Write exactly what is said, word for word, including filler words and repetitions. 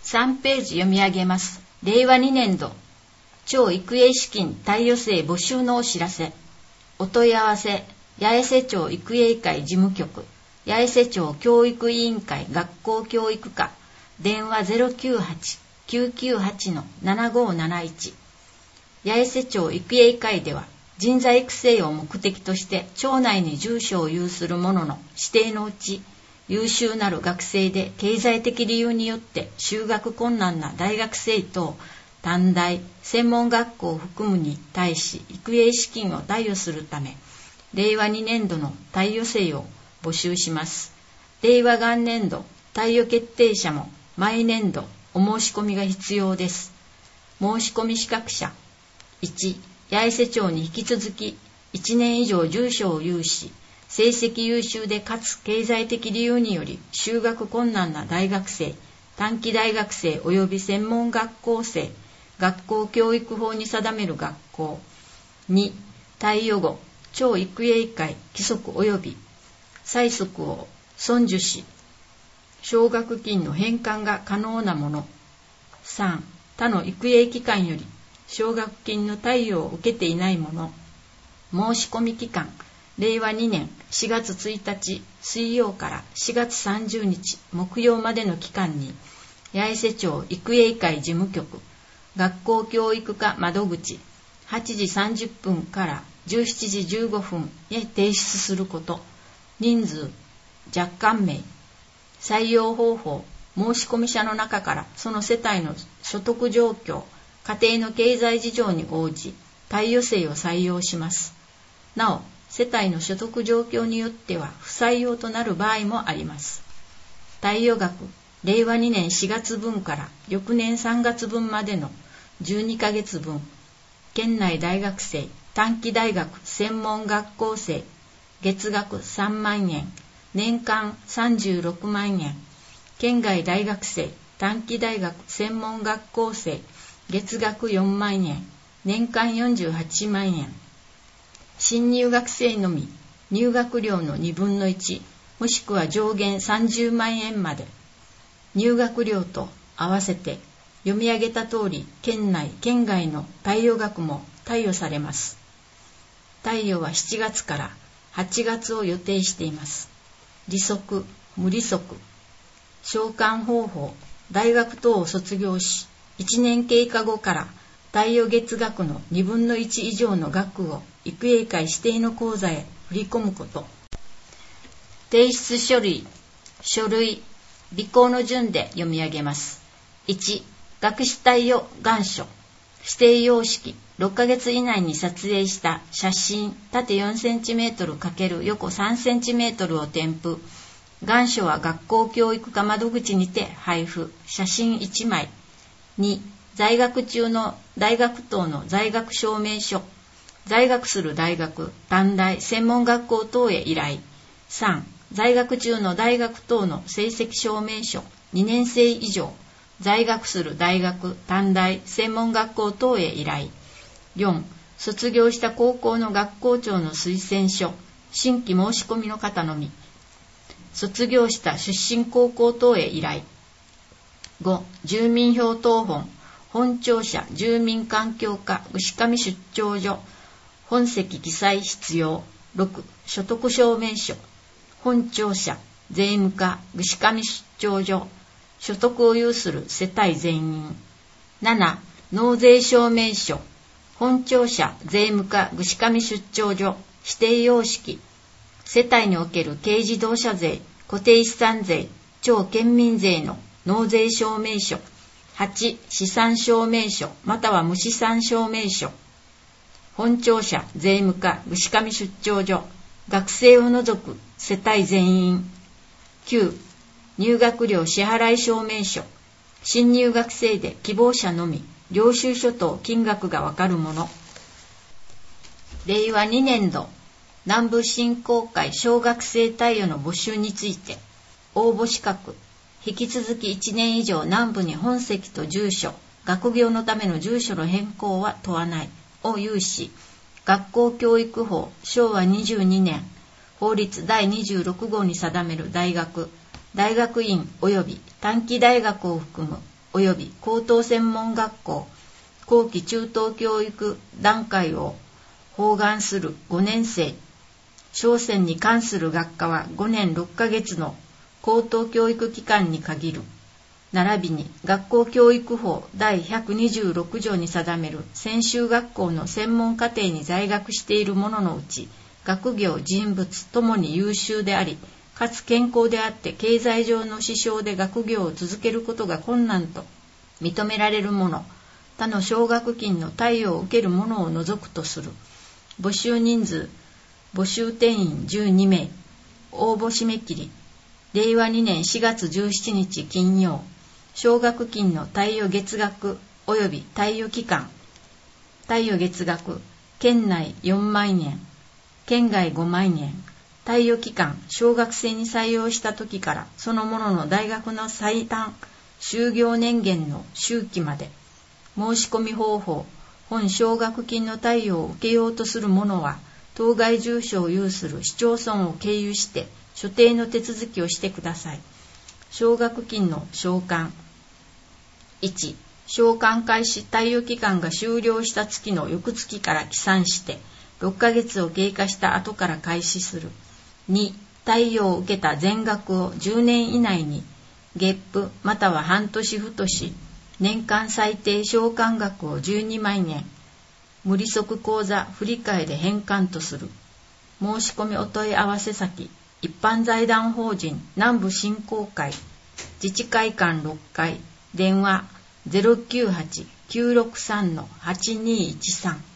さんページ読み上げます。れいわにねん度超育英資金貸与生募集のお知らせ。お問い合わせ八重瀬町育英会事務局、八重瀬町教育委員会学校教育課、電話 ゼロきゅうはち きゅうきゅうはち ななごなないち。八重瀬町育英会では人材育成を目的として町内に住所を有する者の指定のうち、優秀なる学生で経済的理由によって就学困難な大学生等短大専門学校を含むに対し育英資金を貸与するため、れいわにねん度の貸与生を募集します。れいわ元年度貸与決定者も毎年度お申し込みが必要です。申し込み資格者いち、八重瀬町に引き続きいちねん以上住所を有し、成績優秀でかつ経済的理由により就学困難な大学生、短期大学生及び専門学校生、学校教育法に定める学校。に、貸与後、町育英会規則及び催則を遵守し、奨学金の返還が可能なもの。さん、他の育英機関より奨学金の貸与を受けていないもの。申し込み期間、れいわにねんしがつついたち水曜からしがつさんじゅうにち木曜までの期間に、八重瀬町育英会事務局、学校教育課窓口、はちじさんじゅっぷんからじゅうしちじじゅうごふんへ提出すること。人数、若干名。採用方法、申し込み者の中からその世帯の所得状況、家庭の経済事情に応じ、貸与生を採用します。なお、世帯の所得状況によっては不採用となる場合もあります。貸与額、れいわにねんしがつ分から翌年さんがつ分までのじゅうにかげつぶん、県内大学生、短期大学専門学校生、月額さんまんえん、年間さんじゅうろくまんえん、県外大学生、短期大学専門学校生、月額よんまんえん、年間よんじゅうはちまんえん。新入学生のみ、入学料のにぶんのいち、もしくは上限さんじゅうまんえんまで。入学料と合わせて、読み上げた通り、県内、県外の貸与額も貸与されます。貸与はしちがつからはちがつを予定しています。利息、無利息。償還方法、大学等を卒業し、いちねん経過後から貸与月額のにぶんのいち以上の額を育英会指定の口座へ振り込むこと。提出書類、書類、履行の順で読み上げます。いち、学士貸与願書、指定様式、ろっかげつ以内に撮影した写真、縦よんセンチメートル×横さんセンチメートルを添付。願書は学校教育課窓口にて配布。写真いちまい。に、在学中の大学等の在学証明書。在学する大学、短大、専門学校等へ依頼。さん、在学中の大学等の成績証明書。にねんせい以上。在学する大学、短大、専門学校等へ依頼。よん、卒業した高校の学校長の推薦書。新規申し込みの方のみ。卒業した出身高校等へ依頼。ご、住民票謄本。本庁舎住民環境課牛上出張所。本籍記載必要。ろく、所得証明書。本庁舎税務課牛上出張所。所得を有する世帯全員。なな、納税証明書。本庁舎税務課串上出張所指定様式。世帯における軽自動車税、固定資産税、町県民税の納税証明書。はち、資産証明書または無資産証明書。本庁舎税務課串上出張所学生を除く世帯全員。きゅう、入学料支払い証明書。新入学生で希望者のみ、領収書等金額がわかるもの。れいわにねん度南部振興会小学生貸与の募集について、応募資格、引き続きいちねん以上南部に本籍と住所、学業のための住所の変更は問わないを有し、学校教育法しょうわにじゅうにねん法律だいにじゅうろくごうに定める大学、大学院及び短期大学を含む及び高等専門学校後期中等教育段階を包含するごねん生、商船に関する学科はごねんろっかげつの高等教育機関に限る。並びに学校教育法第ひゃくにじゅうろく条に定める専修学校の専門課程に在学している者のうち、学業人物ともに優秀であり、かつ健康であって経済上の支障で学業を続けることが困難と認められる者、他の奨学金の貸与を受ける者を除くとする。募集人数、募集定員じゅうにめい、応募締め切り、れいわにねんしがつじゅうしちにち金曜。奨学金の貸与月額及び貸与期間。貸与月額、県内よんまんえん、県外ごまんえん。貸与期間、小学生に採用した時からそのものの大学の最短就業年限の周期まで。申し込み方法、本奨学金の貸与を受けようとする者は、当該住所を有する市町村を経由して所定の手続きをしてください。奨学金の償還。いち、償還開始貸与期間が終了した月の翌月から起算してろっかげつを経過した後から開始する。に、貸与を受けた全額をじゅうねん以内に月付または半年付とし、年間最低償還額をじゅうにまんえん、無利息口座振替で返還とする。申し込みお問い合わせ先、一般財団法人南部振興会、自治会館ろっかい、電話 ゼロきゅうはち きゅうろくさん はちにいちさん。